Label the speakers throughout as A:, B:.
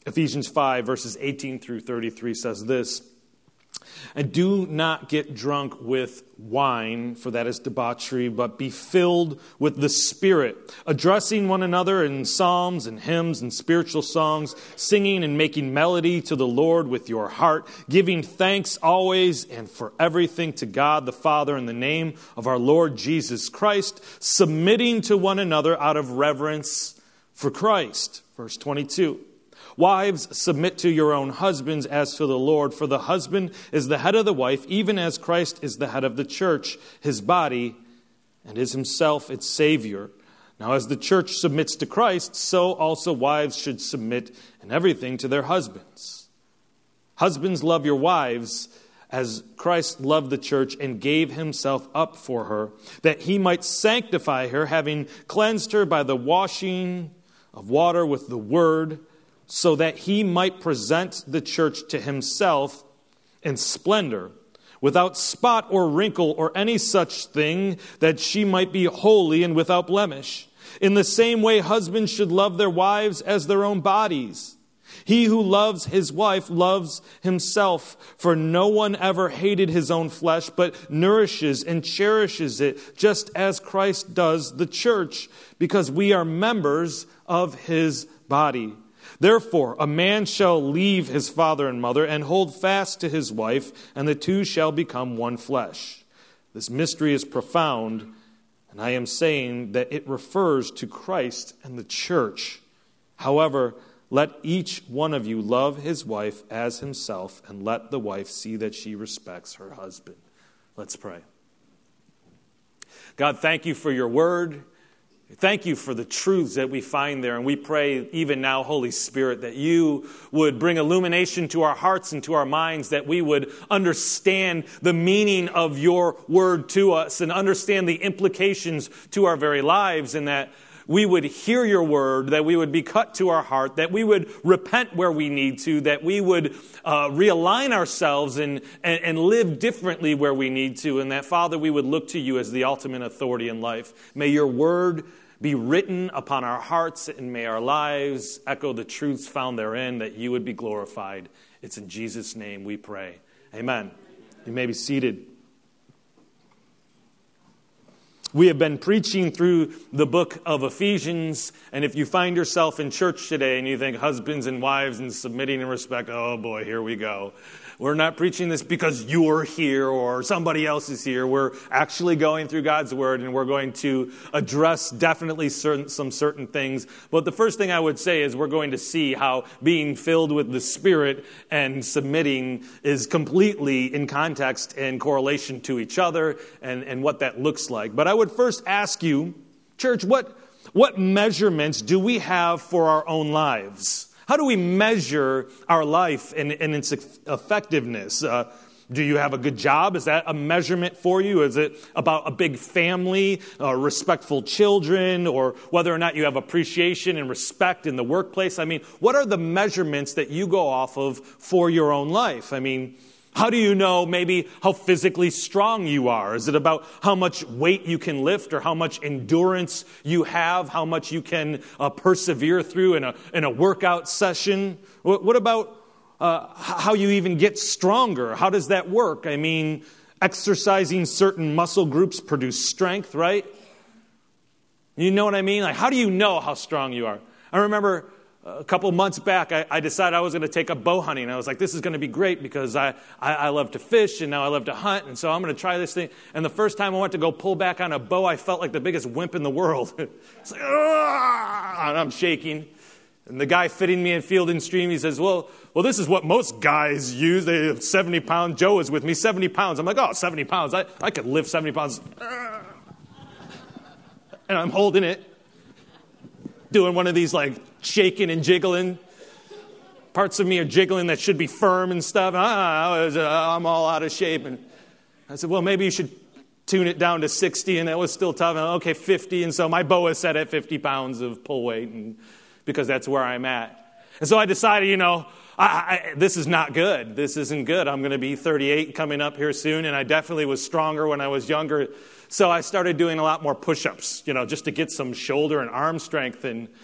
A: Ephesians 5, verses 18 through 33 says this, "And do not get drunk with wine, for that is debauchery, but be filled with the Spirit, addressing one another in psalms and hymns and spiritual songs, singing and making melody to the Lord with your heart, giving thanks always and for everything to God the Father in the name of our Lord Jesus Christ, submitting to one another out of reverence for Christ." Verse 22. "Wives, submit to your own husbands as to the Lord, for the husband is the head of the wife, even as Christ is the head of the church, his body, and is himself its Savior. Now as the church submits to Christ, so also wives should submit in everything to their husbands. Husbands, love your wives as Christ loved the church and gave himself up for her, that he might sanctify her, having cleansed her by the washing of water with the word, so that he might present the church to himself in splendor, without spot or wrinkle or any such thing, that she might be holy and without blemish. In the same way, husbands should love their wives as their own bodies. He who loves his wife loves himself, for no one ever hated his own flesh, but nourishes and cherishes it, just as Christ does the church, because we are members of his body. Therefore, a man shall leave his father and mother and hold fast to his wife, and the two shall become one flesh. This mystery is profound, and I am saying that it refers to Christ and the church. However, let each one of you love his wife as himself, and let the wife see that she respects her husband." Let's pray. God, thank you for your word. Thank you for the truths that we find there. And we pray even now, Holy Spirit, that you would bring illumination to our hearts and to our minds, that we would understand the meaning of your word to us and understand the implications to our very lives, and that we would hear your word, that we would be cut to our heart, that we would repent where we need to, that we would realign ourselves and live differently where we need to, and that, Father, we would look to you as the ultimate authority in life. May your word be written upon our hearts, and may our lives echo the truths found therein, that you would be glorified. It's in Jesus' name we pray. Amen. You may be seated. We have been preaching through the book of Ephesians, and if you find yourself in church today and you think husbands and wives and submitting and respect, oh boy, here we go. We're not preaching this because you're here or somebody else is here. We're actually going through God's word, and we're going to address definitely some certain things. But the first thing I would say is we're going to see how being filled with the Spirit and submitting is completely in context and correlation to each other, and what that looks like. But I would first ask you, church, what measurements do we have for our own lives? How do we measure our life and its effectiveness? Do you have a good job? Is that a measurement for you? Is it about a big family, respectful children, or whether or not you have appreciation and respect in the workplace? I mean, what are the measurements that you go off of for your own life? I mean, how do you know maybe how physically strong you are? Is it about how much weight you can lift, or how much endurance you have, how much you can persevere through in a workout session? What about how you even get stronger? How does that work? I mean, exercising certain muscle groups produce strength, right? You know what I mean? Like, how do you know how strong you are? I remember a couple months back, I decided I was going to take up bow hunting. I was like, this is going to be great because I love to fish, and now I love to hunt, and so I'm going to try this thing. And the first time I went to go pull back on a bow, I felt like the biggest wimp in the world. It's like, ah! And I'm shaking. And the guy fitting me in Field & Stream, he says, well, this is what most guys use. They have 70 pounds. Joe is with me, 70 pounds. I'm like, 70 pounds. I could lift 70 pounds. And I'm holding it, doing one of these like shaking and jiggling. Parts of me are jiggling that should be firm and stuff. I'm all out of shape. And I said, well, maybe you should tune it down to 60. And that was still tough. And, okay, 50. And so my bow is set at 50 pounds of pull weight, and because that's where I'm at. And so I decided, this is not good. This isn't good. I'm going to be 38 coming up here soon. And I definitely was stronger when I was younger. So I started doing a lot more push-ups, just to get some shoulder and arm strength. And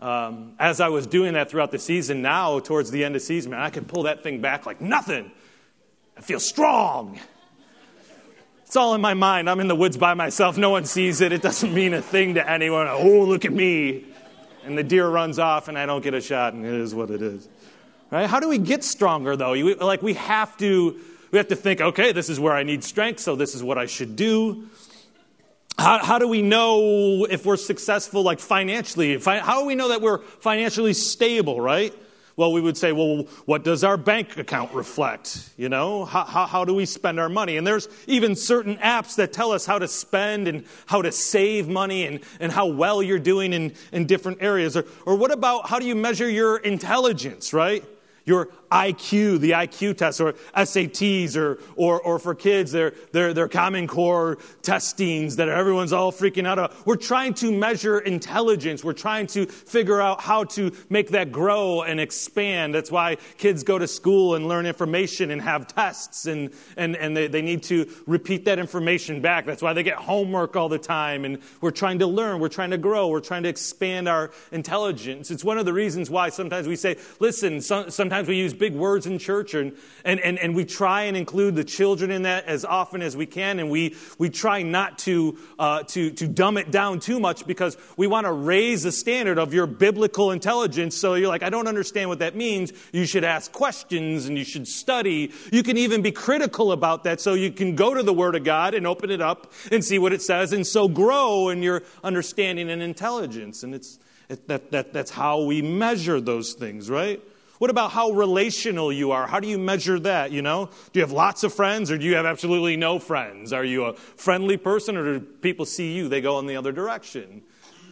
A: As I was doing that throughout the season, now towards the end of the season, man, I can pull that thing back like nothing. I feel strong. It's all in my mind. I'm in the woods by myself. No one sees it. It doesn't mean a thing to anyone. Oh, look at me. And the deer runs off and I don't get a shot, and it is what it is. Right? How do we get stronger, though? We have to think, okay, this is where I need strength, so this is what I should do. How do we know if we're successful, like financially? How do we know that we're financially stable, right? Well, we would say, well, what does our bank account reflect? You know, how do we spend our money? And there's even certain apps that tell us how to spend and how to save money and how well you're doing in different areas. Or what about how do you measure your intelligence, right? Your IQ, the IQ test, or SATs, or for kids, their Common Core testings that everyone's all freaking out about. We're trying to measure intelligence. We're trying to figure out how to make that grow and expand. That's why kids go to school and learn information and have tests, and they need to repeat that information back. That's why they get homework all the time, and we're trying to learn. We're trying to grow. We're trying to expand our intelligence. It's one of the reasons why sometimes we say, listen, sometimes we use big words in church, and we try and include the children in that as often as we can, and we try not to dumb it down too much, because we want to raise the standard of your biblical intelligence. So you're like, I don't understand what that means. You should ask questions and you should study. You can even be critical about that, so you can go to the Word of God and open it up and see what it says, and so grow in your understanding and intelligence. And that's how we measure those things, right? What about how relational you are? How do you measure that, you know? Do you have lots of friends, or do you have absolutely no friends? Are you a friendly person, or do people see you, they go in the other direction?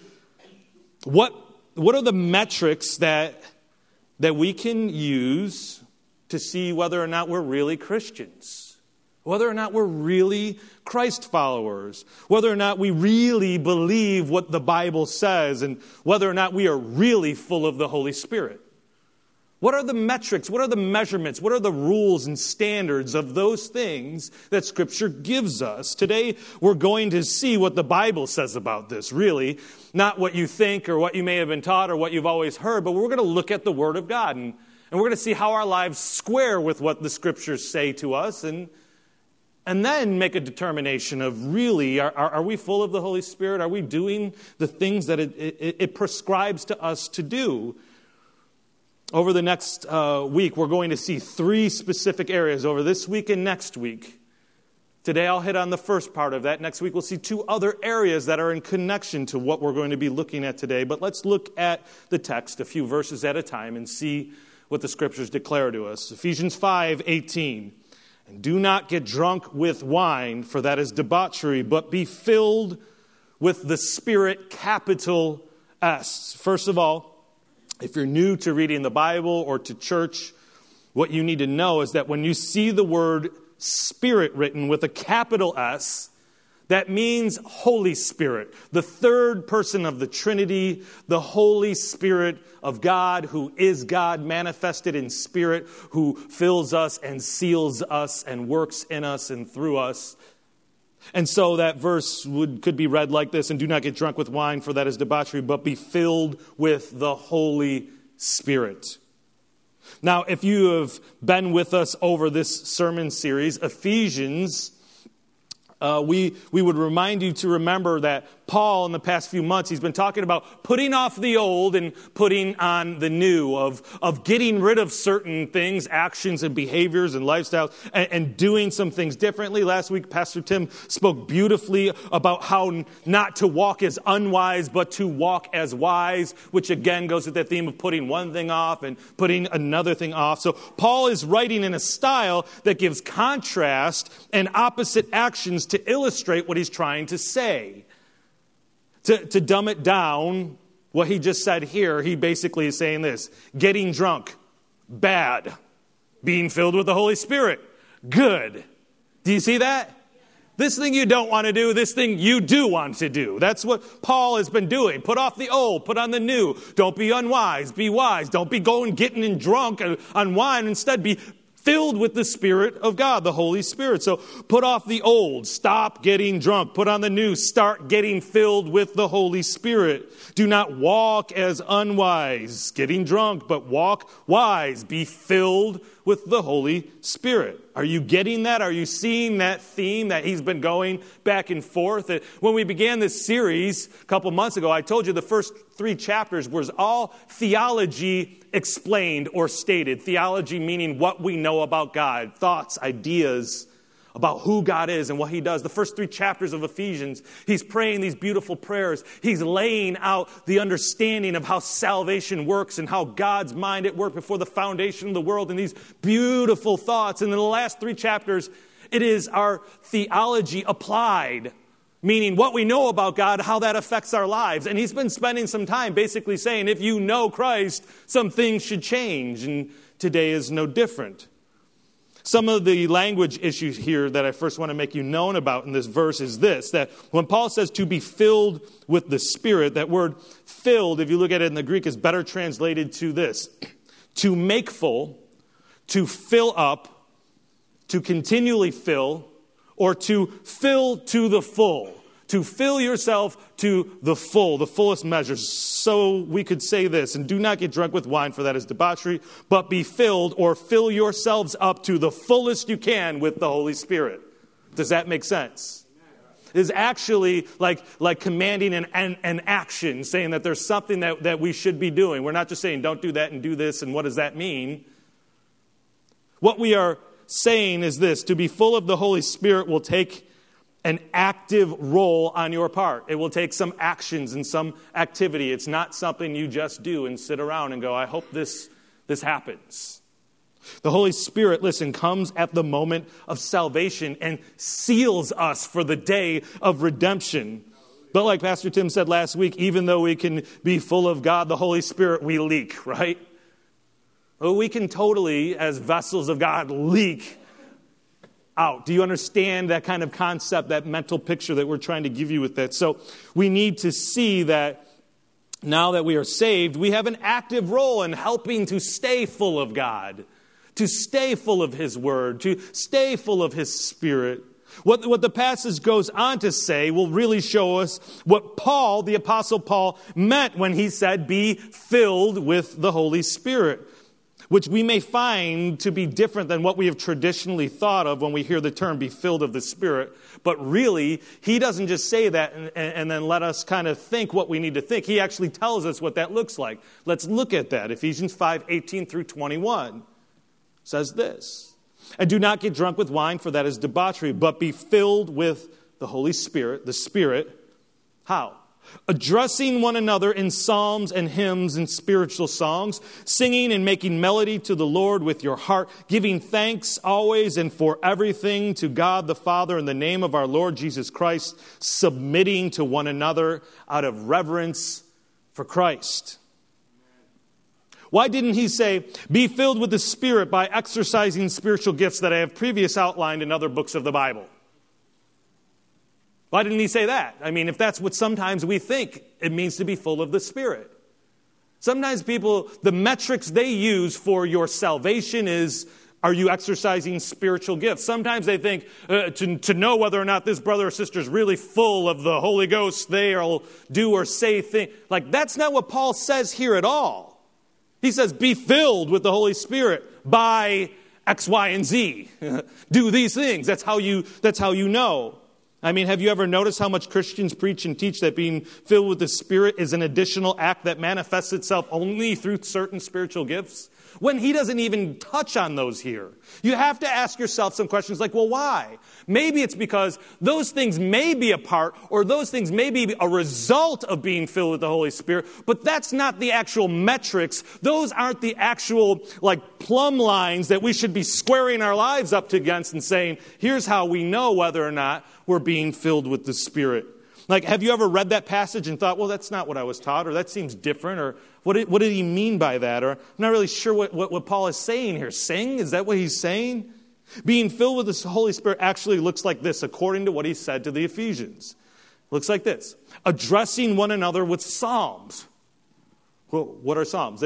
A: What are the metrics that we can use to see whether or not we're really Christians? Whether or not we're really Christ followers? Whether or not we really believe what the Bible says, and whether or not we are really full of the Holy Spirit? What are the metrics? What are the measurements? What are the rules and standards of those things that Scripture gives us? Today, we're going to see what the Bible says about this, really. Not what you think or what you may have been taught or what you've always heard, but we're going to look at the Word of God. And we're going to see how our lives square with what the Scriptures say to us, and then make a determination of really, are we full of the Holy Spirit? Are we doing the things that it prescribes to us to do? Over the next week, we're going to see 3 specific areas over this week and next week. Today, I'll hit on the first part of that. Next week, we'll see 2 other areas that are in connection to what we're going to be looking at today. But let's look at the text a few verses at a time and see what the Scriptures declare to us. Ephesians 5:18. And do not get drunk with wine, for that is debauchery, but be filled with the Spirit, capital S. First of all, if you're new to reading the Bible or to church, what you need to know is that when you see the word Spirit written with a capital S, that means Holy Spirit, the third person of the Trinity, the Holy Spirit of God, who is God manifested in spirit, who fills us and seals us and works in us and through us. And so that verse could be read like this: and do not get drunk with wine, for that is debauchery, but be filled with the Holy Spirit. Now, if you have been with us over this sermon series, Ephesians, we would remind you to remember that Paul, in the past few months, he's been talking about putting off the old and putting on the new, of getting rid of certain things, actions and behaviors and lifestyles, and doing some things differently. Last week, Pastor Tim spoke beautifully about how not to walk as unwise, but to walk as wise, which again goes with that theme of putting one thing off and putting another thing off. So Paul is writing in a style that gives contrast and opposite actions to illustrate what he's trying to say. To dumb it down, what he just said here, he basically is saying this: getting drunk, bad. Being filled with the Holy Spirit, good. Do you see that? This thing you don't want to do, this thing you do want to do. That's what Paul has been doing. Put off the old, put on the new. Don't be unwise, be wise. Don't be getting drunk on wine. Instead, be Filled with the Spirit of God, the Holy Spirit. So put off the old, stop getting drunk. Put on the new, start getting filled with the Holy Spirit. Do not walk as unwise, getting drunk, but walk wise. Be filled with the Holy Spirit. Are you getting that? Are you seeing that theme that he's been going back and forth? When we began this series a couple months ago, I told you the first 3 chapters was all theology explained or stated. Theology meaning what we know about God, thoughts, ideas about who God is and what he does. The first 3 chapters of Ephesians, he's praying these beautiful prayers. He's laying out the understanding of how salvation works and how God's mind at work before the foundation of the world and these beautiful thoughts. And in the last 3 chapters, it is our theology applied, meaning what we know about God, how that affects our lives. And he's been spending some time basically saying, if you know Christ, some things should change. And today is no different. Some of the language issues here that I first want to make you known about in this verse is this, that when Paul says to be filled with the Spirit, that word filled, if you look at it in the Greek, is better translated to this: to make full, to fill up, to continually fill, or to fill to the full. To fill yourself to the full, the fullest measure. So we could say this, and do not get drunk with wine, for that is debauchery, but be filled or fill yourselves up to the fullest you can with the Holy Spirit. Does that make sense? It is actually like commanding an action, saying that there's something that we should be doing. We're not just saying don't do that and do this, and what does that mean? What we are saying is this: to be full of the Holy Spirit will take an active role on your part. It will take some actions and some activity. It's not something you just do and sit around and go, I hope this happens. The Holy Spirit, listen, comes at the moment of salvation and seals us for the day of redemption. But like Pastor Tim said last week, even though we can be full of God, the Holy Spirit, we leak, right? Well, we can totally, as vessels of God, leak out. Do you understand that kind of concept, that mental picture that we're trying to give you with that? So we need to see that now that we are saved, we have an active role in helping to stay full of God, to stay full of his word, to stay full of his Spirit. What the passage goes on to say will really show us what Paul, the Apostle Paul, meant when he said, be filled with the Holy Spirit, which we may find to be different than what we have traditionally thought of when we hear the term be filled of the Spirit. But really, he doesn't just say that and then let us kind of think what we need to think. He actually tells us what that looks like. Let's look at that. Ephesians 5:18 through 21 says this: and do not get drunk with wine, for that is debauchery, but be filled with the Holy Spirit, the Spirit. How? Addressing one another in psalms and hymns and spiritual songs, singing and making melody to the Lord with your heart, giving thanks always and for everything to God the Father in the name of our Lord Jesus Christ, submitting to one another out of reverence for Christ. Why didn't he say, be filled with the Spirit by exercising spiritual gifts that I have previously outlined in other books of the Bible? Why didn't he say that? I mean, if that's what sometimes we think it means to be full of the Spirit. Sometimes people, the metrics they use for your salvation is, are you exercising spiritual gifts? Sometimes they think to know whether or not this brother or sister is really full of the Holy Ghost, they'll do or say things. Like, that's not what Paul says here at all. He says, be filled with the Holy Spirit by X, Y, and Z. Do these things. That's how you know. I mean, have you ever noticed how much Christians preach and teach that being filled with the Spirit is an additional act that manifests itself only through certain spiritual gifts? When he doesn't even touch on those here. You have to ask yourself some questions like, well, why? Maybe it's because those things may be a part, or those things may be a result of being filled with the Holy Spirit, but that's not the actual metrics. Those aren't the actual, plumb lines that we should be squaring our lives up against and saying, here's how we know whether or not we're being filled with the Spirit. Have you ever read that passage and thought, well, that's not what I was taught, or that seems different, or what did he mean by that? Or I'm not really sure what Paul is saying here. Sing? Is that what he's saying? Being filled with the Holy Spirit actually looks like this, according to what he said to the Ephesians. Looks like this: addressing one another with psalms. Well, what are psalms?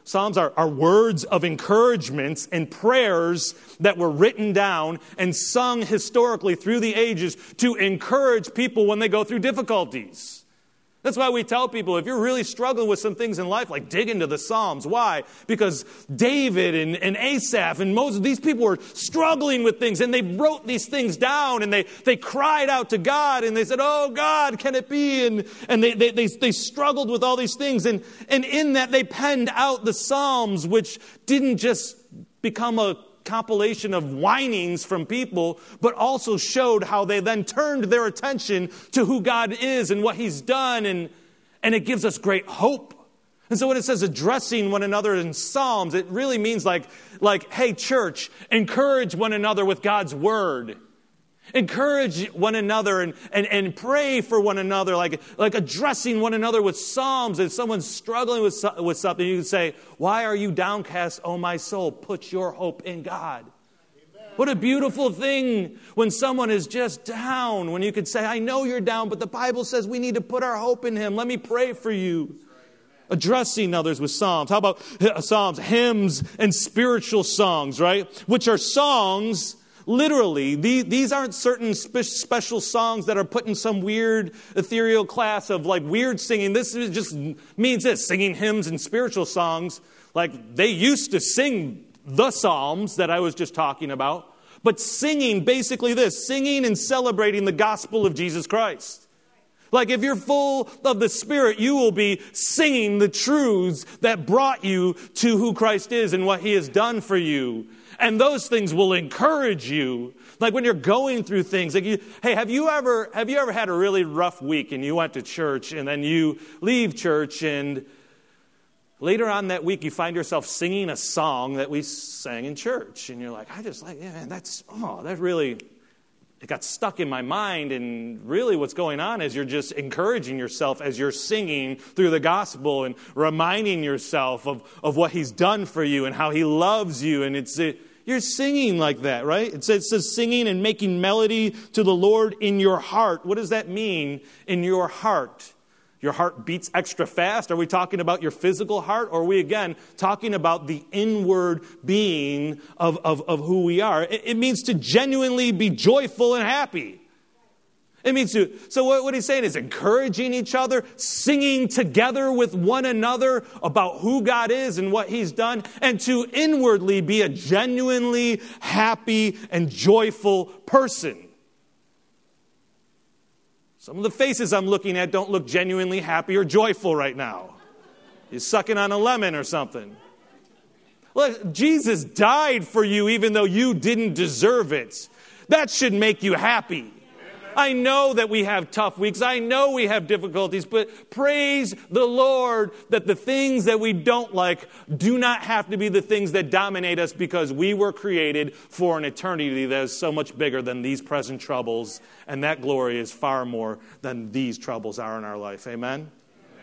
A: Psalms are words of encouragement and prayers that were written down and sung historically through the ages to encourage people when they go through difficulties. That's why we tell people, if you're really struggling with some things in life, like dig into the Psalms. Why? Because David and Asaph and Moses, these people were struggling with things, and they wrote these things down, and they cried out to God, and they said, oh God, can it be? And they struggled with all these things, and in that they penned out the Psalms, which didn't just become a compilation of whinings from people, but also showed how they then turned their attention to who God is and what He's done, and it gives us great hope. And so when it says addressing one another in Psalms, it really means like, hey church, encourage one another with God's word. Encourage one another and pray for one another, like addressing one another with Psalms. If someone's struggling with something, you can say, why are you downcast, O my soul? Put your hope in God. Amen. What a beautiful thing when someone is just down, when you could say, I know you're down, but the Bible says we need to put our hope in Him. Let me pray for you. Addressing others with Psalms. How about Psalms, hymns, and spiritual songs, right? Which are songs. Literally, these aren't certain special songs that are put in some weird ethereal class of like weird singing. This just means this, singing hymns and spiritual songs. Like they used to sing the Psalms that I was just talking about. But singing, basically this, singing and celebrating the gospel of Jesus Christ. Like if you're full of the Spirit, you will be singing the truths that brought you to who Christ is and what He has done for you. And those things will encourage you. Like when you're going through things, like hey, have you ever had a really rough week and you went to church and then you leave church and later on that week you find yourself singing a song that we sang in church and you're like, yeah, man, that really, it got stuck in my mind, and really what's going on is you're just encouraging yourself as you're singing through the gospel and reminding yourself of what He's done for you and how He loves you, and you're singing like that, right? It says singing and making melody to the Lord in your heart. What does that mean, in your heart? Your heart beats extra fast? Are we talking about your physical heart? Or are we, again, talking about the inward being of who we are? It means to genuinely be joyful and happy. It means to, so what he's saying is encouraging each other, singing together with one another about who God is and what He's done, and to inwardly be a genuinely happy and joyful person. Some of the faces I'm looking at don't look genuinely happy or joyful right now. You're sucking on a lemon or something. Look, Jesus died for you even though you didn't deserve it. That should make you happy. I know that we have tough weeks. I know we have difficulties, but praise the Lord that the things that we don't like do not have to be the things that dominate us, because we were created for an eternity that is so much bigger than these present troubles, and that glory is far more than these troubles are in our life. Amen?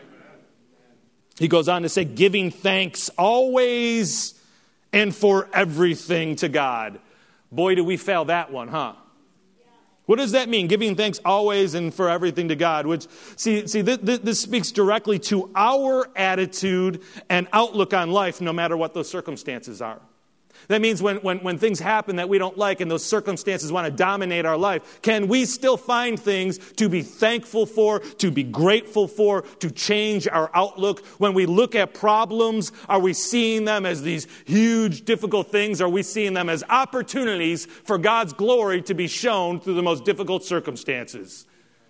A: He goes on to say, giving thanks always and for everything to God. Boy, do we fail that one, huh? What does that mean? Giving thanks always and for everything to God. Which, this speaks directly to our attitude and outlook on life, no matter what those circumstances are. That means when things happen that we don't like and those circumstances want to dominate our life, can we still find things to be thankful for, to be grateful for, to change our outlook? When we look at problems, are we seeing them as these huge, difficult things? Are we seeing them as opportunities for God's glory to be shown through the most difficult circumstances?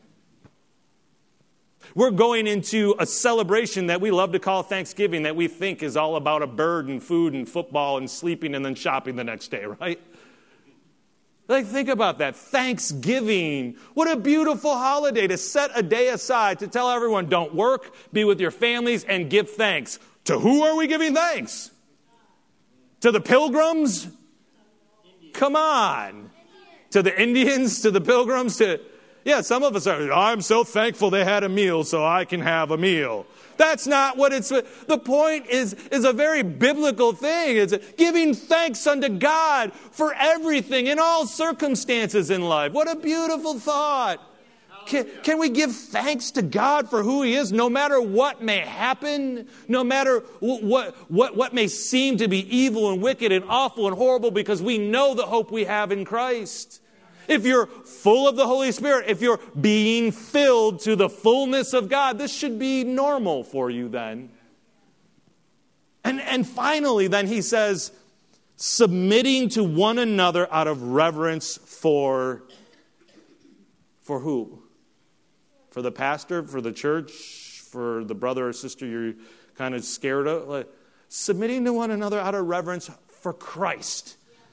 A: We're going into a celebration that we love to call Thanksgiving, that we think is all about a bird and food and football and sleeping and then shopping the next day, right? Like, think about that. Thanksgiving. What a beautiful holiday to set a day aside to tell everyone, don't work, be with your families, and give thanks. To who are we giving thanks? To the pilgrims? Come on. To the Indians? To the pilgrims? Yeah, some of us are, I'm so thankful they had a meal so I can have a meal. That's not what it's, the point is a very biblical thing. It's giving thanks unto God for everything in all circumstances in life. What a beautiful thought. Can we give thanks to God for who He is, no matter what may happen, no matter what may seem to be evil and wicked and awful and horrible, because we know the hope we have in Christ? If you're full of the Holy Spirit, if you're being filled to the fullness of God, this should be normal for you then. And finally, then he says, submitting to one another out of reverence for who? For the pastor, for the church, for the brother or sister you're kind of scared of? Like, submitting to one another out of reverence for Christ.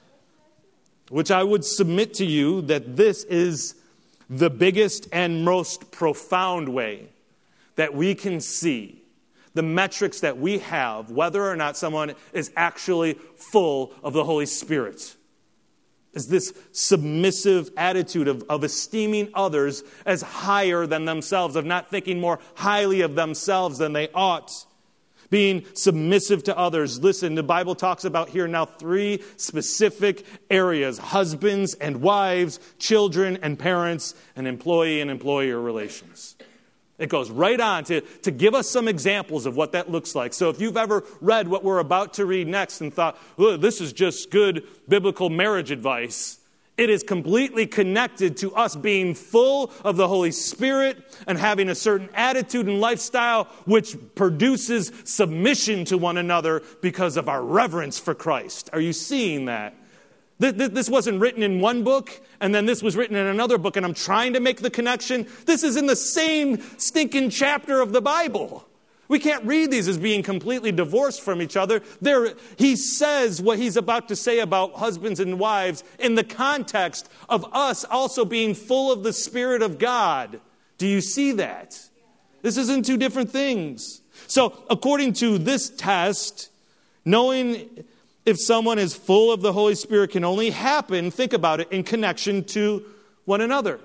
A: Which I would submit to you that this is the biggest and most profound way that we can see the metrics that we have, whether or not someone is actually full of the Holy Spirit. Is this submissive attitude of esteeming others as higher than themselves, of not thinking more highly of themselves than they ought. Being submissive to others. Listen, the Bible talks about here now 3 specific areas: husbands and wives, children and parents, and employee and employer relations. It goes right on to give us some examples of what that looks like. So if you've ever read what we're about to read next and thought, oh, this is just good biblical marriage advice, it is completely connected to us being full of the Holy Spirit and having a certain attitude and lifestyle which produces submission to one another because of our reverence for Christ. Are you seeing that? This wasn't written in one book, and then this was written in another book, and I'm trying to make the connection. This is in the same stinking chapter of the Bible. We can't read these as being completely divorced from each other. He says what he's about to say about husbands and wives in the context of us also being full of the Spirit of God. Do you see that? This isn't 2 different things. So according to this test, knowing if someone is full of the Holy Spirit can only happen, think about it, in connection to one another.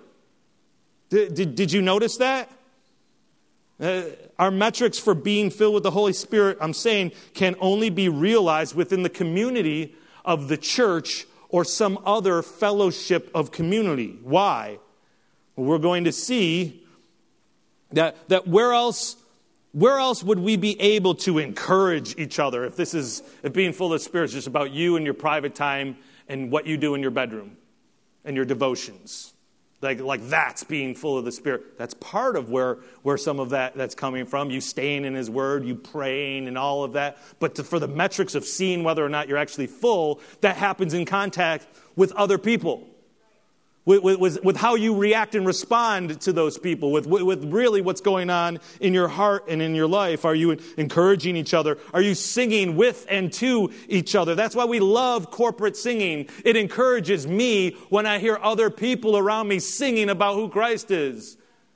A: Did you notice that? Our metrics for being filled with the Holy Spirit, I'm saying, can only be realized within the community of the church or some other fellowship of community. Why? Well, we're going to see that where else would we be able to encourage each other if being full of the Spirit is just about you and your private time and what you do in your bedroom and your devotions? Like that's being full of the Spirit. That's part of where some of that's coming from. You staying in His Word, you praying and all of that. But for the metrics of seeing whether or not you're actually full, that happens in contact with other people. With how you react and respond to those people, with really what's going on in your heart and in your life. Are you encouraging each other? Are you singing with and to each other? That's why we love corporate singing. It encourages me when I hear other people around me singing about who Christ is.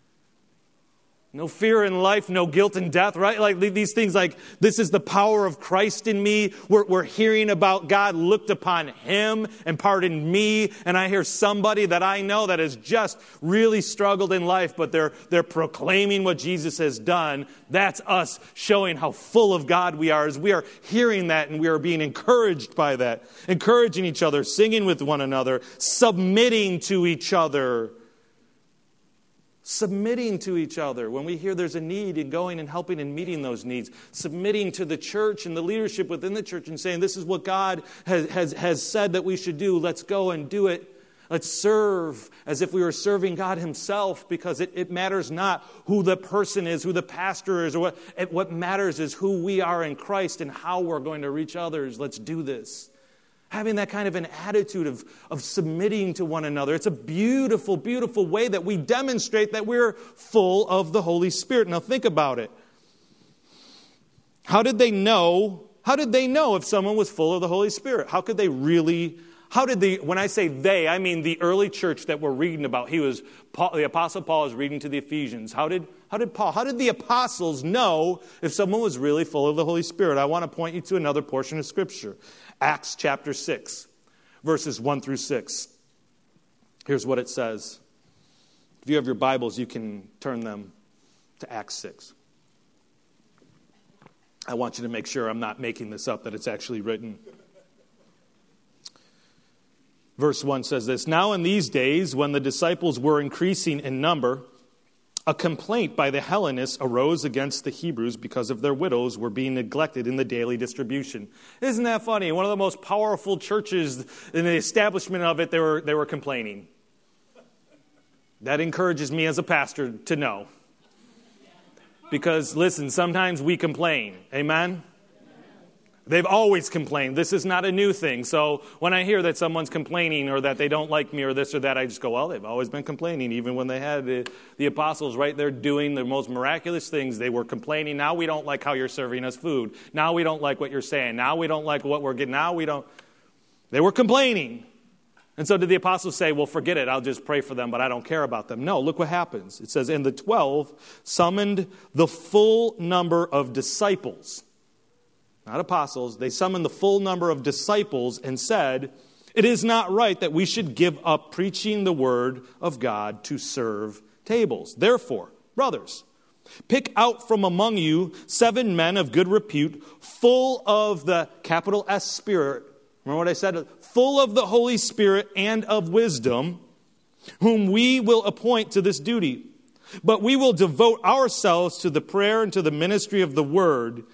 A: No fear in life, no guilt in death, right? Like these things like, this is the power of Christ in me. We're hearing about God looked upon Him and pardoned me. And I hear somebody that I know that has just really struggled in life, but they're proclaiming what Jesus has done. That's us showing how full of God we are, as we are hearing that and we are being encouraged by that. Encouraging each other, singing with one another, submitting to each other. Submitting to each other when we hear there's a need, and going and helping and meeting those needs. Submitting to the church and the leadership within the church and saying, this is what God has said that we should do. Let's go and do it. Let's serve as if we were serving God Himself, because it matters not who the person is, who the pastor is, or what matters is who we are in Christ and how we're going to reach others. Let's do this. Having that kind of an attitude of submitting to one another. It's a beautiful, beautiful way that we demonstrate that we're full of the Holy Spirit. Now think about it. How did they know if someone was full of the Holy Spirit? When I say they, I mean the early church that we're reading about. The Apostle Paul is reading to the Ephesians. How did the apostles know if someone was really full of the Holy Spirit? I want to point you to another portion of Scripture. Acts chapter 6, verses 1 through 6. Here's what it says. If you have your Bibles, you can turn them to Acts 6. I want you to make sure I'm not making this up, that it's actually written. Verse 1 says this, "Now in these days, when the disciples were increasing in number, A complaint by the Hellenists arose against the Hebrews because of their widows were being neglected in the daily distribution. Isn't that funny? One of the most powerful churches in the establishment of it, they were complaining. That encourages me as a pastor to know. Because, listen, sometimes we complain. Amen? They've always complained. This is not a new thing. So when I hear that someone's complaining or that they don't like me or this or that, I just go, well, they've always been complaining. Even when they had the apostles right there doing the most miraculous things, they were complaining. Now we don't like how you're serving us food. Now we don't like what you're saying. Now we don't like what we're getting. Now we don't. They were complaining. And so did the apostles say, well, forget it. I'll just pray for them, but I don't care about them. No, look what happens. It says, and the 12 summoned the full number of disciples. Not apostles. They summoned the full number of disciples and said, it is not right that we should give up preaching the word of God to serve tables. Therefore, brothers, pick out from among you 7 men of good repute, full of the capital S Spirit. Remember what I said? Full of the Holy Spirit and of wisdom, whom we will appoint to this duty. But we will devote ourselves to the prayer and to the ministry of the word.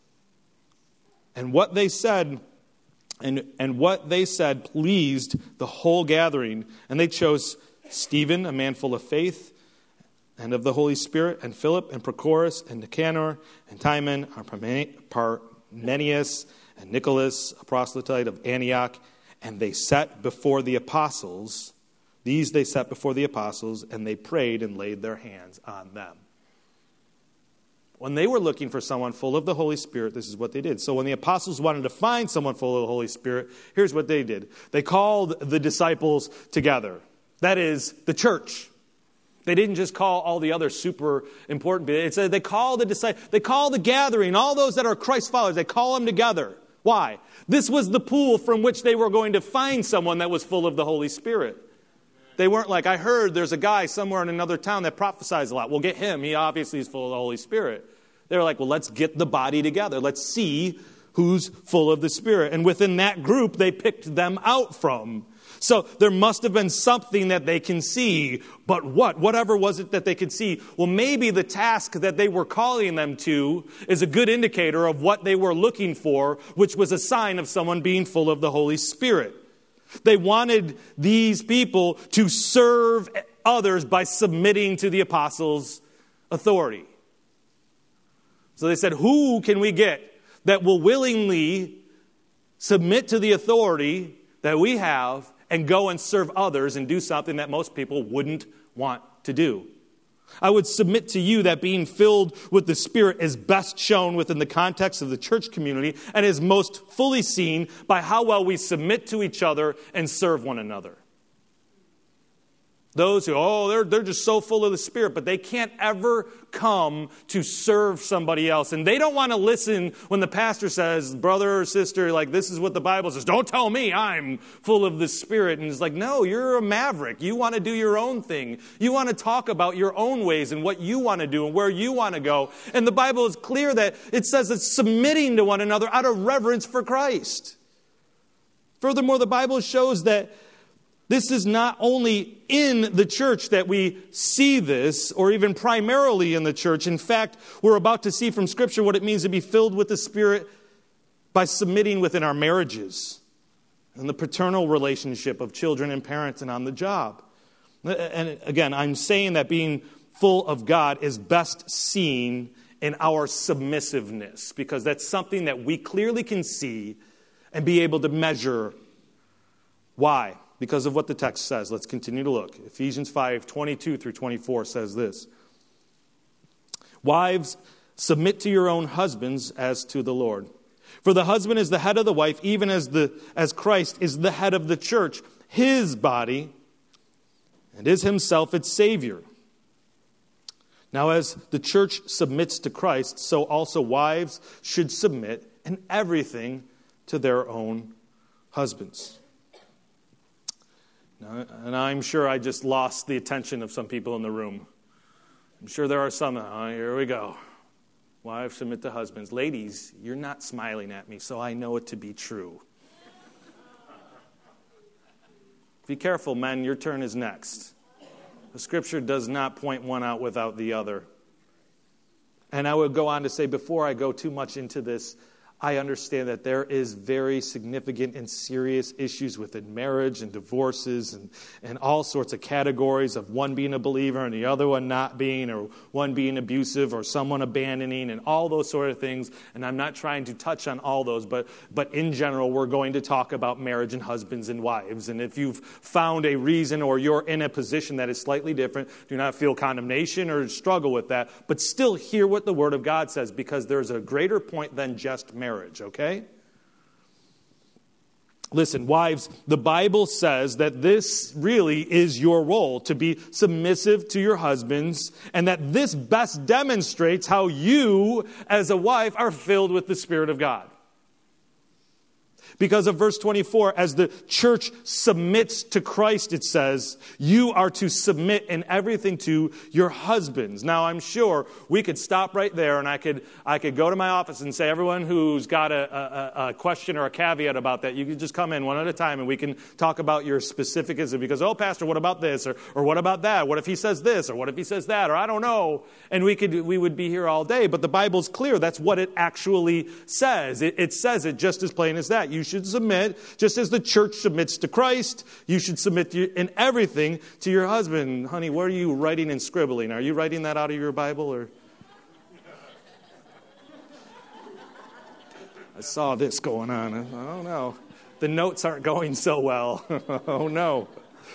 A: And what they said, and what they said pleased the whole gathering. And they chose Stephen, a man full of faith and of the Holy Spirit, and Philip, and Prochorus, and Nicanor, and Timon, Parmenius, and Nicholas, a proselyte of Antioch. And they set before the apostles, and they prayed and laid their hands on them. When they were looking for someone full of the Holy Spirit, this is what they did. So when the apostles wanted to find someone full of the Holy Spirit, here's what they did. They called the disciples together. That is, the church. They didn't just call all the other super important. It said they call the disciples, they call the gathering, all those that are Christ followers, they call them together. Why? This was the pool from which they were going to find someone that was full of the Holy Spirit. They weren't like, I heard there's a guy somewhere in another town that prophesies a lot. We'll get him. He obviously is full of the Holy Spirit. They were like, well, let's get the body together. Let's see who's full of the Spirit. And within that group, they picked them out from. So there must have been something that they can see. But what? Whatever was it that they could see? Well, maybe the task that they were calling them to is a good indicator of what they were looking for, which was a sign of someone being full of the Holy Spirit. They wanted these people to serve others by submitting to the apostles' authority. So they said, who can we get that will willingly submit to the authority that we have and go and serve others and do something that most people wouldn't want to do? I would submit to you that being filled with the Spirit is best shown within the context of the church community and is most fully seen by how well we submit to each other and serve one another. Those who, they're just so full of the Spirit, but they can't ever come to serve somebody else. And they don't want to listen when the pastor says, brother or sister, like, this is what the Bible says. Don't tell me I'm full of the Spirit. And it's like, no, you're a maverick. You want to do your own thing. You want to talk about your own ways and what you want to do and where you want to go. And the Bible is clear that it says it's submitting to one another out of reverence for Christ. Furthermore, the Bible shows that this is not only in the church that we see this, or even primarily in the church. In fact, we're about to see from Scripture what it means to be filled with the Spirit by submitting within our marriages and the paternal relationship of children and parents and on the job. And again, I'm saying that being full of God is best seen in our submissiveness, because that's something that we clearly can see and be able to measure. Why? Because of what the text says. Let's continue to look. Ephesians 5:22 through 24 says this. Wives, submit to your own husbands as to the Lord. For the husband is the head of the wife, even as Christ is the head of the church, his body, and is himself its Savior. Now, as the church submits to Christ, so also wives should submit in everything to their own husbands. Now, and I'm sure I just lost the attention of some people in the room. I'm sure there are some. Here we go. Wives submit to husbands. Ladies, you're not smiling at me, so I know it to be true. Be careful, men. Your turn is next. The Scripture does not point one out without the other. And I would go on to say, before I go too much into this, I understand that there is very significant and serious issues within marriage and divorces and all sorts of categories of one being a believer and the other one not being, or one being abusive or someone abandoning and all those sort of things. And I'm not trying to touch on all those, but in general, we're going to talk about marriage and husbands and wives. And if you've found a reason or you're in a position that is slightly different, do not feel condemnation or struggle with that, but still hear what the Word of God says, because there's a greater point than just marriage, okay? Listen, wives, the Bible says that this really is your role, to be submissive to your husbands, and that this best demonstrates how you, as a wife, are filled with the Spirit of God. Because of verse 24, as the church submits to Christ, it says, you are to submit in everything to your husbands. Now, I'm sure we could stop right there, and I could go to my office and say, everyone who's got a question or a caveat about that, you can just come in one at a time, and we can talk about your specificism. Because, oh, Pastor, what about this? Or what about that? What if he says this? Or what if he says that? Or I don't know. And we would be here all day. But the Bible's clear. That's what it actually says. It says it just as plain as that. You should submit, just as the church submits to Christ. You should submit in everything to your husband. Honey, what are you writing and scribbling? Are you writing that out of your Bible? Or I saw this going on. I don't know. The notes aren't going so well. Oh, no.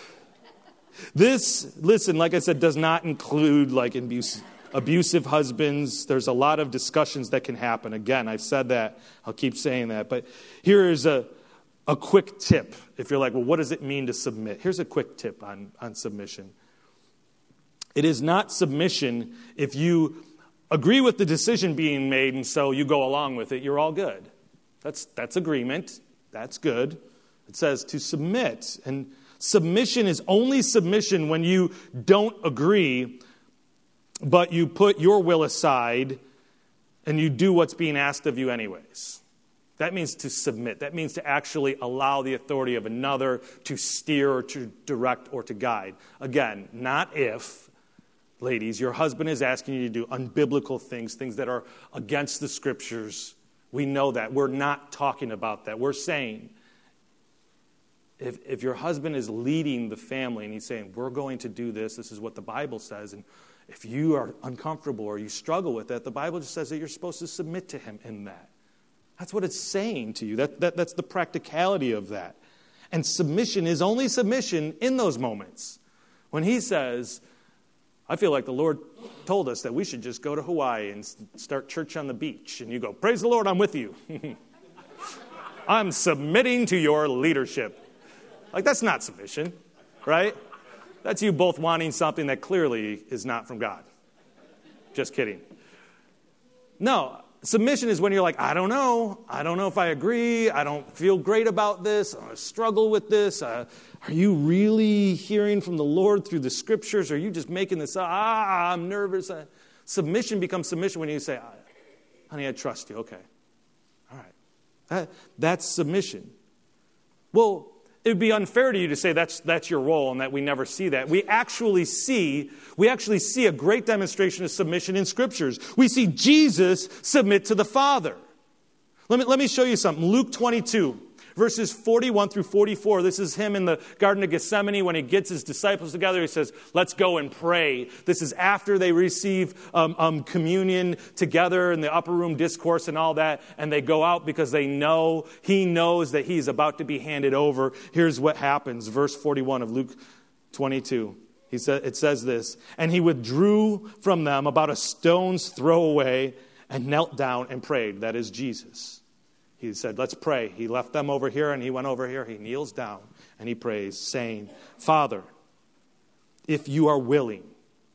A: This, listen, like I said, does not include like abusive husbands. There's a lot of discussions that can happen. Again, I've said that. I'll keep saying that. But here is a quick tip. If you're like, well, what does it mean to submit? Here's a quick tip on submission. It is not submission if you agree with the decision being made and so you go along with it. You're all good. That's agreement. That's good. It says to submit. And submission is only submission when you don't agree, but you put your will aside and you do what's being asked of you anyways. That means to submit. That means to actually allow the authority of another to steer or to direct or to guide. Again, not if, ladies, your husband is asking you to do unbiblical things, things that are against the Scriptures. We know that. We're not talking about that. We're saying, if your husband is leading the family and he's saying, we're going to do this, this is what the Bible says, and if you are uncomfortable or you struggle with that, the Bible just says that you're supposed to submit to him in that. That's what it's saying to you. That's the practicality of that. And submission is only submission in those moments. When he says, I feel like the Lord told us that we should just go to Hawaii and start church on the beach. And you go, praise the Lord, I'm with you. I'm submitting to your leadership. Like, that's not submission, right? That's you both wanting something that clearly is not from God. Just kidding. No, submission is when you're like, I don't know if I agree. I don't feel great about this. I struggle with this. Are you really hearing from the Lord through the Scriptures? Or are you just making this up? I'm nervous. Submission becomes submission when you say, honey, I trust you. Okay. All right. That's submission. Well, it would be unfair to you to say that's your role and that we never see that. We actually see a great demonstration of submission in Scriptures. We see Jesus submit to the Father. Let me show you something. Luke 22, verses 41 through 44. This is him in the Garden of Gethsemane when he gets his disciples together. He says, let's go and pray. This is after they receive communion together in the upper room discourse and all that. And they go out because he knows that he's about to be handed over. Here's what happens. Verse 41 of Luke 22. It says this, and he withdrew from them about a stone's throw away and knelt down and prayed. That is Jesus. He said, let's pray. He left them over here and he went over here. He kneels down and he prays, saying, Father, if you are willing,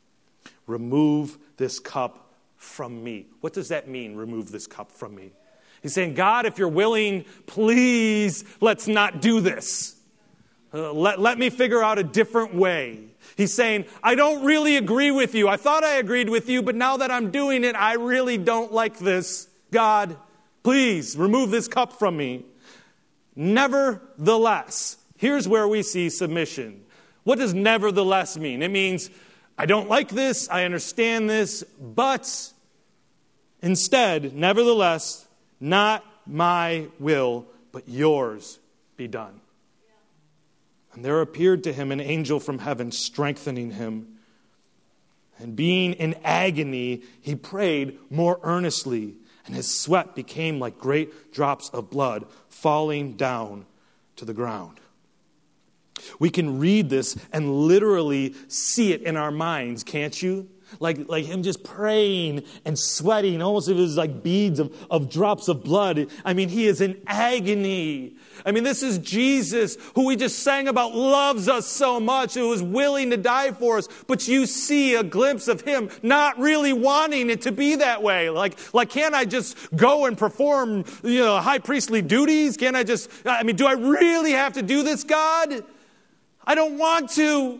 A: remove this cup from me. What does that mean, remove this cup from me? He's saying, God, if you're willing, please, let's not do this. Let me figure out a different way. He's saying, I don't really agree with you. I thought I agreed with you, but now that I'm doing it, I really don't like this. God, please remove this cup from me. Nevertheless, here's where we see submission. What does nevertheless mean? It means, I don't like this, I understand this, but instead, nevertheless, not my will, but yours be done. And there appeared to him an angel from heaven, strengthening him. And being in agony, he prayed more earnestly, and his sweat became like great drops of blood falling down to the ground. We can read this and literally see it in our minds, can't you? Like him just praying and sweating, almost if it was like beads of drops of blood. I mean, he is in agony. I mean, this is Jesus, who we just sang about, loves us so much, who was willing to die for us. But you see a glimpse of him not really wanting it to be that way. Like, can't I just go and perform, high priestly duties? Do I really have to do this, God? I don't want to.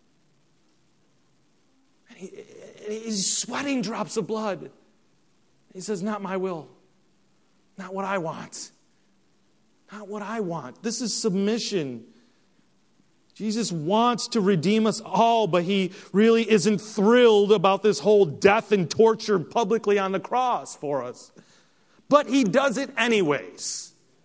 A: He's sweating drops of blood. He says, not my will. Not what I want. Not what I want. This is submission. Jesus wants to redeem us all, but he really isn't thrilled about this whole death and torture publicly on the cross for us. But he does it anyways.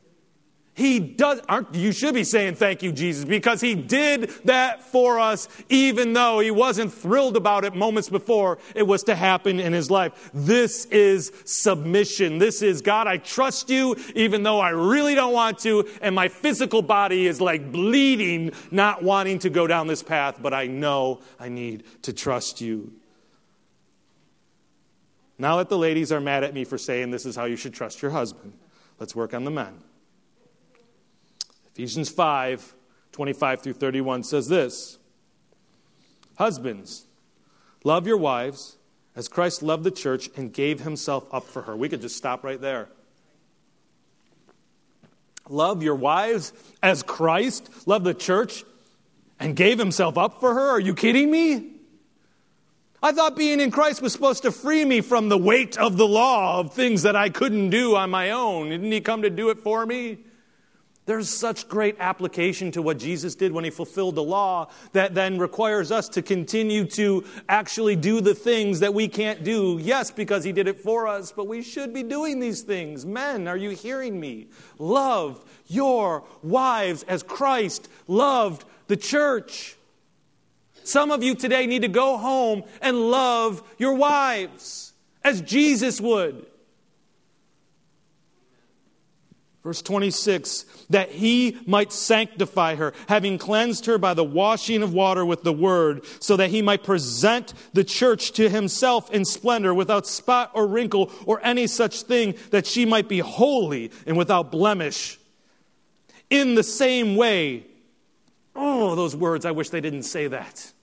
A: You should be saying thank you, Jesus, because he did that for us, even though he wasn't thrilled about it moments before it was to happen in his life. This is submission. This is, God, I trust you, even though I really don't want to, and my physical body is like bleeding, not wanting to go down this path, but I know I need to trust you. Now that the ladies are mad at me for saying this is how you should trust your husband, let's work on the men. Ephesians 5, 25 through 31 says this: Husbands, love your wives as Christ loved the church and gave himself up for her. We could just stop right there. Love your wives as Christ loved the church and gave himself up for her? Are you kidding me? I thought being in Christ was supposed to free me from the weight of the law, of things that I couldn't do on my own. Didn't he come to do it for me? There's such great application to what Jesus did when he fulfilled the law that then requires us to continue to actually do the things that we can't do. Yes, because he did it for us, but we should be doing these things. Men, are you hearing me? Love your wives as Christ loved the church. Some of you today need to go home and love your wives as Jesus would. Verse 26, that he might sanctify her, having cleansed her by the washing of water with the word, so that he might present the church to himself in splendor, without spot or wrinkle or any such thing, that she might be holy and without blemish. In the same way, those words, I wish they didn't say that.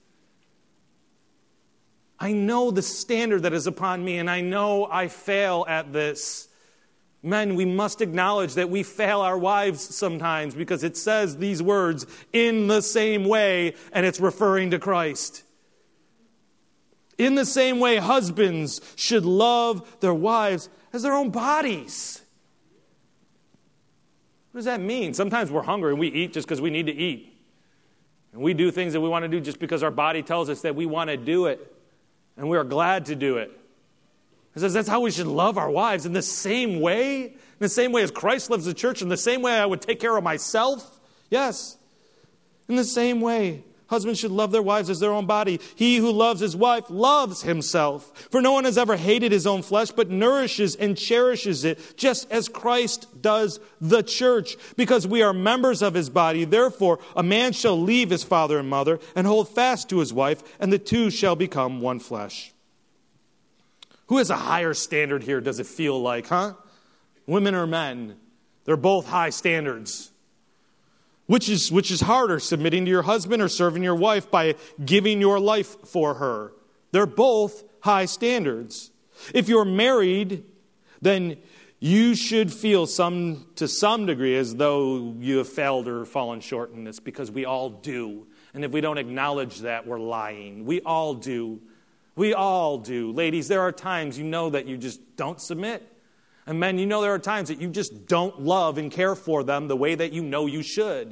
A: I know the standard that is upon me, and I know I fail at this. Men, we must acknowledge that we fail our wives sometimes, because it says these words, in the same way, and it's referring to Christ. In the same way, husbands should love their wives as their own bodies. What does that mean? Sometimes we're hungry and we eat just because we need to eat. And we do things that we want to do just because our body tells us that we want to do it. And we are glad to do it. It says that's how we should love our wives, in the same way. In the same way as Christ loves the church. In the same way I would take care of myself. Yes. In the same way, husbands should love their wives as their own body. He who loves his wife loves himself. For no one has ever hated his own flesh, but nourishes and cherishes it, just as Christ does the church, because we are members of his body. Therefore, a man shall leave his father and mother and hold fast to his wife, and the two shall become one flesh. Who has a higher standard here, does it feel like, huh? Women or men? They're both high standards. Which is harder, submitting to your husband or serving your wife by giving your life for her? They're both high standards. If you're married, then you should feel to some degree as though you have failed or fallen short in this, because we all do. And if we don't acknowledge that, we're lying. We all do. We all do. Ladies, there are times you know that you just don't submit. And men, you know there are times that you just don't love and care for them the way that you know you should.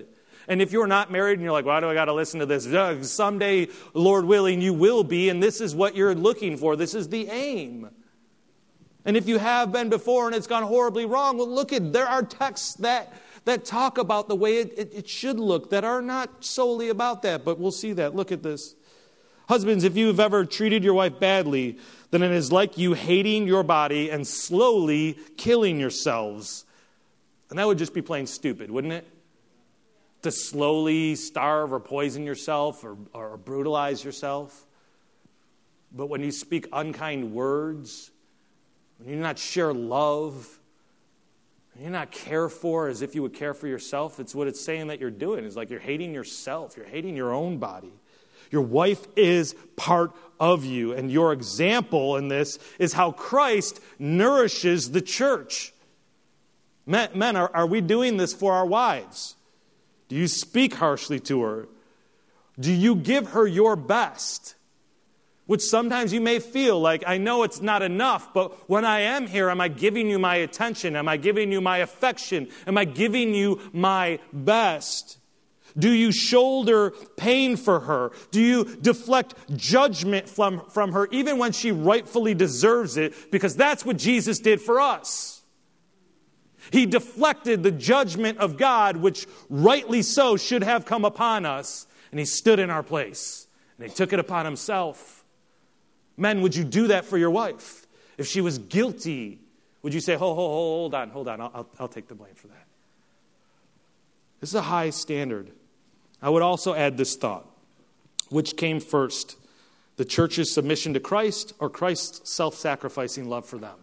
A: And if you're not married and you're like, why do I got to listen to this? Someday, Lord willing, you will be, and this is what you're looking for. This is the aim. And if you have been before and it's gone horribly wrong, well, there are texts that talk about the way it should look, that are not solely about that, but we'll see that. Look at this. Husbands, if you've ever treated your wife badly, then it is like you hating your body and slowly killing yourselves. And that would just be plain stupid, wouldn't it? To slowly starve or poison yourself or brutalize yourself. But when you speak unkind words, when you not share love, when you not care for as if you would care for yourself, it's what it's saying that you're doing. It's like you're hating yourself. You're hating your own body. Your wife is part of you. And your example in this is how Christ nourishes the church. Men, are we doing this for our wives? Do you speak harshly to her? Do you give her your best? Which sometimes you may feel like, I know it's not enough, but when I am here, am I giving you my attention? Am I giving you my affection? Am I giving you my best? Do you shoulder pain for her? Do you deflect judgment from her, even when she rightfully deserves it? Because that's what Jesus did for us. He deflected the judgment of God, which rightly so should have come upon us. And he stood in our place. And he took it upon himself. Men, would you do that for your wife? If she was guilty, would you say, hold on, I'll take the blame for that. This is a high standard. I would also add this thought. Which came first? The church's submission to Christ or Christ's self-sacrificing love for them?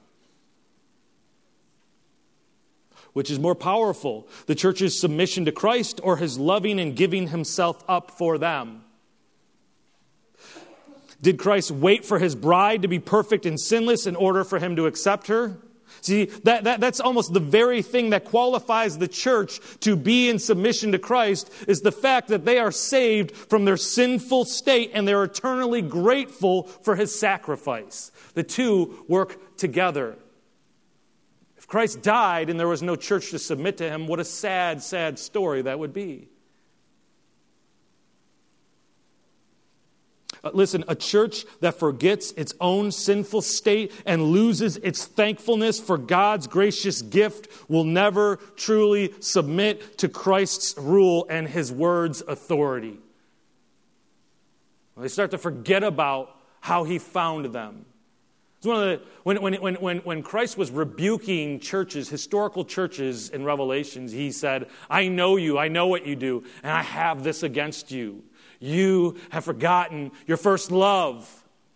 A: Which is more powerful, the church's submission to Christ or his loving and giving himself up for them? Did Christ wait for his bride to be perfect and sinless in order for him to accept her? See, that's almost the very thing that qualifies the church to be in submission to Christ is the fact that they are saved from their sinful state and they're eternally grateful for his sacrifice. The two work together. If Christ died and there was no church to submit to him, what a sad, sad story that would be. Listen, a church that forgets its own sinful state and loses its thankfulness for God's gracious gift will never truly submit to Christ's rule and his word's authority. They start to forget about how he found them. It's one of the, when Christ was rebuking churches, historical churches in Revelations, he said, I know you, I know what you do, and I have this against you. You have forgotten your first love.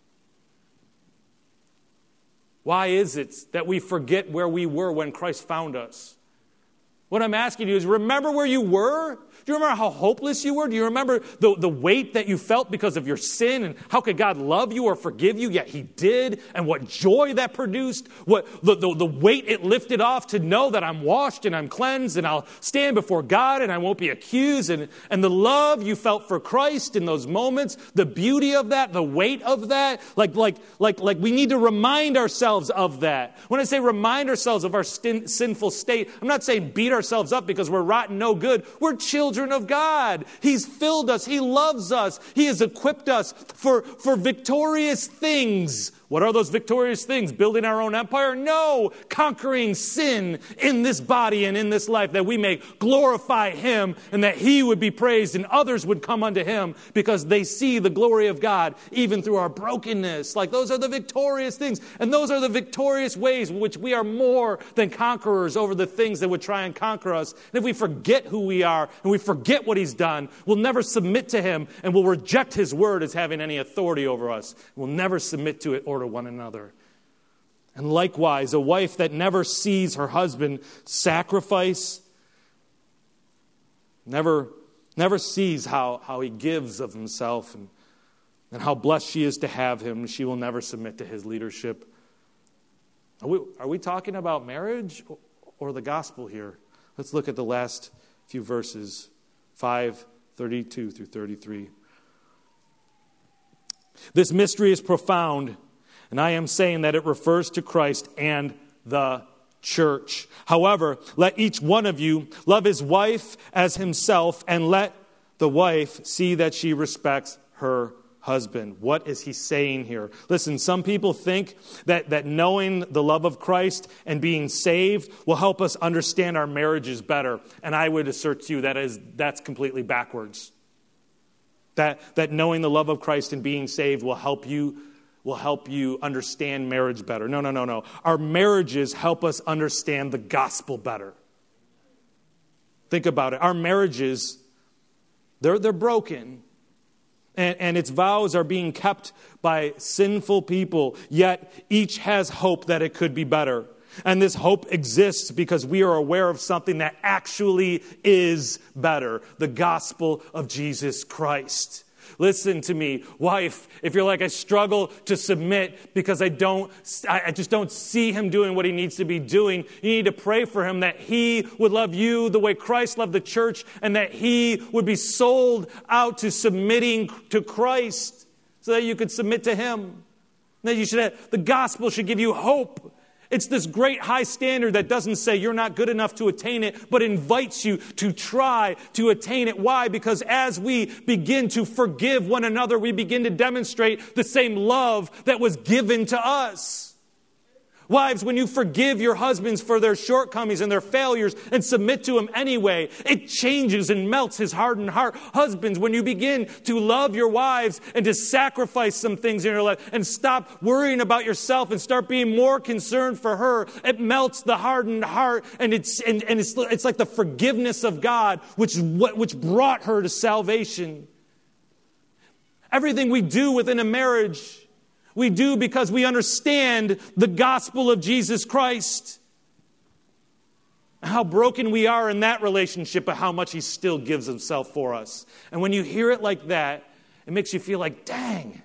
A: Why is it that we forget where we were when Christ found us? What I'm asking you is, remember where you were? Do you remember how hopeless you were? Do you remember the weight that you felt because of your sin? And how could God love you or forgive you? Yet he did. And what joy that produced. What the weight it lifted off to know that I'm washed and I'm cleansed and I'll stand before God and I won't be accused. And the love you felt for Christ in those moments, the beauty of that, the weight of that. Like we need to remind ourselves of that. When I say remind ourselves of our sinful state, I'm not saying beat ourselves up because we're rotten, no good. We're children of God. He's filled us. He loves us. He has equipped us for victorious things. What are those victorious things? Building our own empire? No. Conquering sin in this body and in this life that we may glorify him and that he would be praised and others would come unto him because they see the glory of God even through our brokenness. Like those are the victorious things. And those are the victorious ways in which we are more than conquerors over the things that would try and conquer us. And if we forget who we are and we forget what he's done, we'll never submit to him and we'll reject his word as having any authority over us. We'll never submit to it or to one another. And likewise, a wife that never sees her husband sacrifice, never sees how he gives of himself and how blessed she is to have him, she will never submit to his leadership. Are we talking about marriage or the gospel here? Let's look at the last few verses, 5:32 through 33. This mystery is profound, and I am saying that it refers to Christ and the church. However, let each one of you love his wife as himself, and let the wife see that she respects her husband. What is he saying here? Listen, some people think that knowing the love of Christ and being saved will help us understand our marriages better. And I would assert to you that's completely backwards. That knowing the love of Christ and being saved will help you understand marriage better. No. Our marriages help us understand the gospel better. Think about it. Our marriages, they're broken. And its vows are being kept by sinful people, yet each has hope that it could be better. And this hope exists because we are aware of something that actually is better, the gospel of Jesus Christ. Listen to me, wife, if you're like, I struggle to submit because I just don't see him doing what he needs to be doing, you need to pray for him that he would love you the way Christ loved the church, and that he would be sold out to submitting to Christ so that you could submit to him. That the gospel should give you hope. It's this great high standard that doesn't say you're not good enough to attain it, but invites you to try to attain it. Why? Because as we begin to forgive one another, we begin to demonstrate the same love that was given to us. Wives, when you forgive your husbands for their shortcomings and their failures and submit to him anyway, it changes and melts his hardened heart. Husbands, when you begin to love your wives and to sacrifice some things in your life and stop worrying about yourself and start being more concerned for her, it melts the hardened heart, and it's like the forgiveness of God which brought her to salvation. Everything we do within a marriage, we do because we understand the gospel of Jesus Christ. How broken we are in that relationship, but how much he still gives himself for us. And when you hear it like that, it makes you feel like, dang,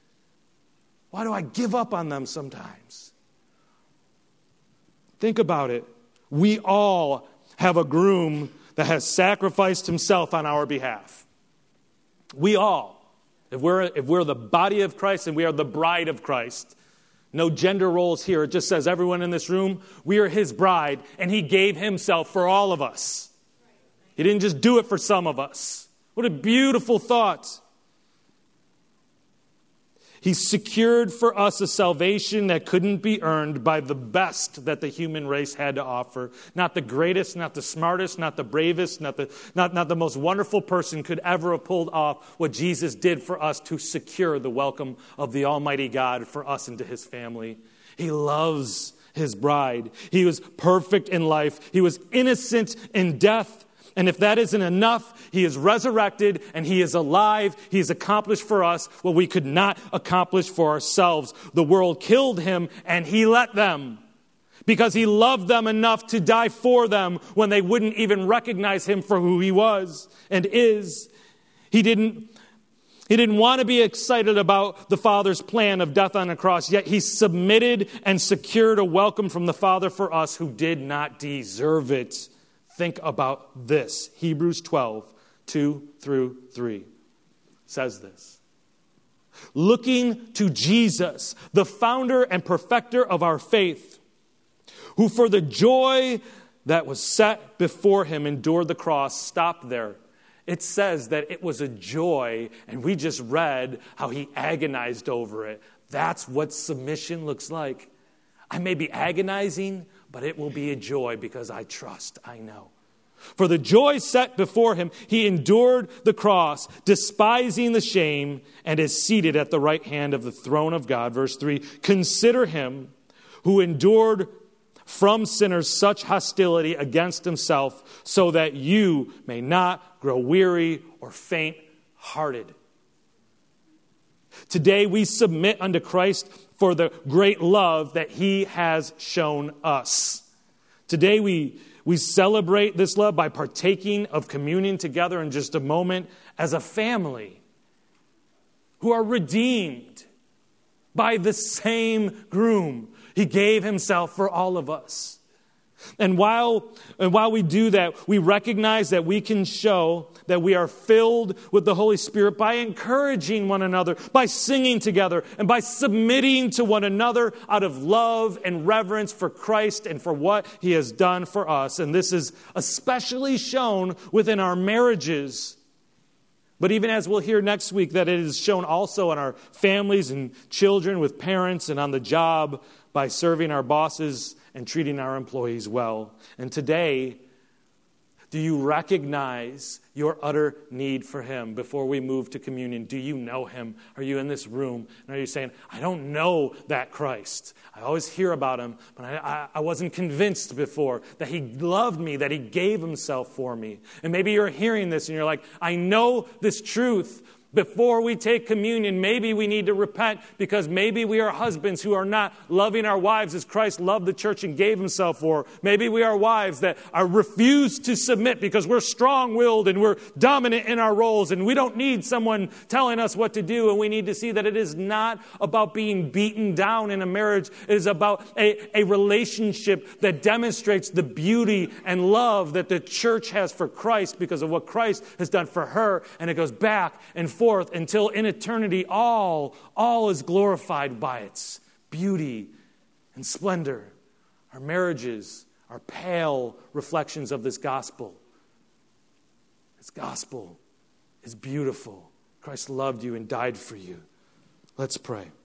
A: why do I give up on them sometimes? Think about it. We all have a groom that has sacrificed himself on our behalf. We all. If we're the body of Christ and we are the bride of Christ, no gender roles here. It just says everyone in this room, we are his bride, and he gave himself for all of us. He didn't just do it for some of us. What a beautiful thought. He secured for us a salvation that couldn't be earned by the best that the human race had to offer. Not the greatest, not the smartest, not the bravest, not the most wonderful person could ever have pulled off what Jesus did for us to secure the welcome of the Almighty God for us into his family. He loves his bride. He was perfect in life. He was innocent in death. And if that isn't enough, he is resurrected and he is alive. He has accomplished for us what we could not accomplish for ourselves. The world killed him and he let them, because he loved them enough to die for them when they wouldn't even recognize him for who he was and is. He didn't want to be excited about the Father's plan of death on a cross, yet he submitted and secured a welcome from the Father for us who did not deserve it. Think about this. Hebrews 12, 2-3 says this. Looking to Jesus, the founder and perfecter of our faith, who for the joy that was set before him endured the cross. Stop there. It says that it was a joy, and we just read how he agonized over it. That's what submission looks like. I may be agonizing, but it will be a joy because I trust, I know. For the joy set before him, he endured the cross, despising the shame, and is seated at the right hand of the throne of God. Verse 3, consider him who endured from sinners such hostility against himself, so that you may not grow weary or faint-hearted. Today we submit unto Christ for the great love that he has shown us. Today we celebrate this love by partaking of communion together in just a moment as a family who are redeemed by the same groom. He gave himself for all of us. And while we do that, we recognize that we can show that we are filled with the Holy Spirit by encouraging one another, by singing together, and by submitting to one another out of love and reverence for Christ and for what He has done for us. And this is especially shown within our marriages. But even as we'll hear next week, that it is shown also in our families and children, with parents, and on the job by serving our bosses and treating our employees well. And today, do you recognize your utter need for Him before we move to communion? Do you know Him? Are you in this room and are you saying, I don't know that Christ. I always hear about Him, but I wasn't convinced before that He loved me, that He gave Himself for me. And maybe you're hearing this and you're like, I know this truth. Before we take communion, maybe we need to repent because maybe we are husbands who are not loving our wives as Christ loved the church and gave Himself for. Maybe we are wives that are refused to submit because we're strong-willed and we're dominant in our roles and we don't need someone telling us what to do. And we need to see that it is not about being beaten down in a marriage. It is about a relationship that demonstrates the beauty and love that the church has for Christ because of what Christ has done for her. And it goes back and forth until in eternity all is glorified by its beauty and splendor. Our marriages are pale reflections of this gospel. This gospel is beautiful. Christ loved you and died for you. Let's pray.